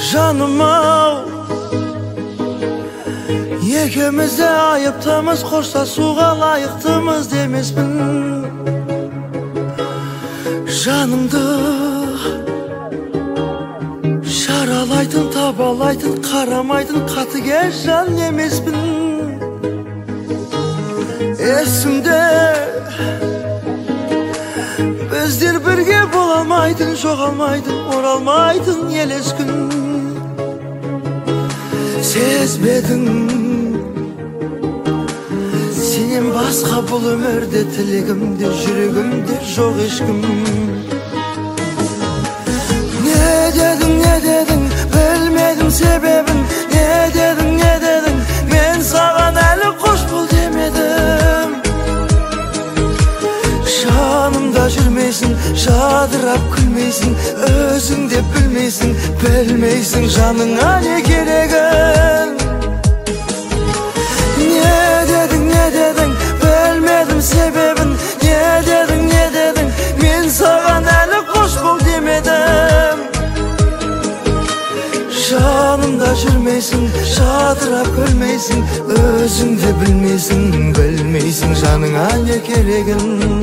Жаным ау, екеуміз де айыптымыз, қоштасуға лайықтымыз демеспін. Жанымды жаралайтын, табалайтын, қарамайтын қатыгез жан емеспін. Есімде біздер бірге бола алмайтын, жоғалмайтын, оралмайтын елес күн. Сезбедің сенен басқа бұл өмірде, тілегімде, жүрегімде жоқ ешкім. Не дедің, білмедім себебін. Не дедің, мен саған әлі қош бол демедім. Жанымда жүрмейсің, жадырап күлмейсің, өзің де білмейсің жаныңа не керегін. Не дедің, білмедім себебін. Не дедің, мен саған әлі қош бол демедім. Жанымда жүрмейсің, жадырап күлмейсің, өзің де білмейсің жаныңа не керегін.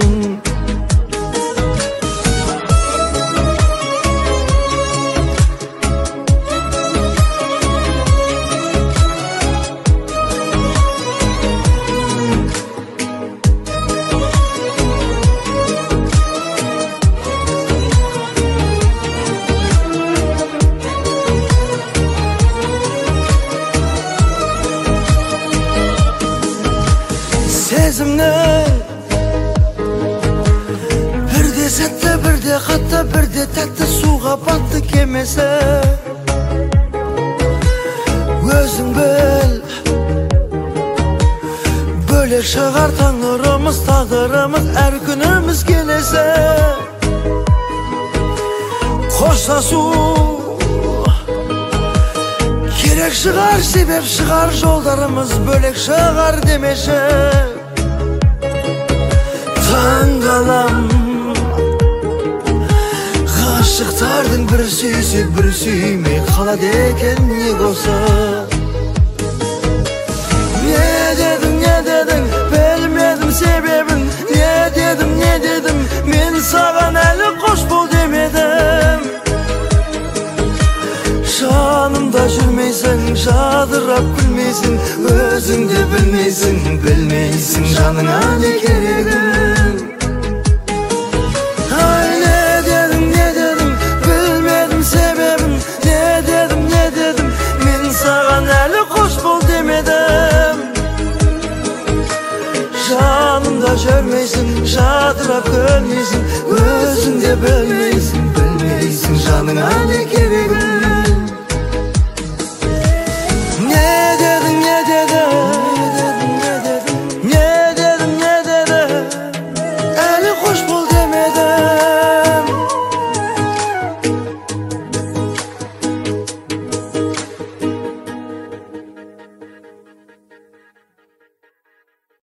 Сезімнің бірде сәтті, бірде қатты, бірде тәтті, суға батты кемесі. Өзің біл, бөлек шығар таңырымыз, тағдырымыз, әр күніміз келесі. Қоштасу керек шығар, себеп шығар, жолдарымыз бөлек шығар демеші. Таңғалам ғашықтардың бір сүйсе, бір сүймей қалады екен неге осы. Не дедің, білмедім себебін. Не дедің, мен саған әлі қош бол демедім. Жанымда жүрмейсің, жадырап күлмейсің, өзің де білмейсің жаныңа не керегін. Ай, не дедің, білмедім себебін. Не дедің, мен саған әлі қош бол демедім. Жанымда жүрмейсің, жадырап күлмейсің,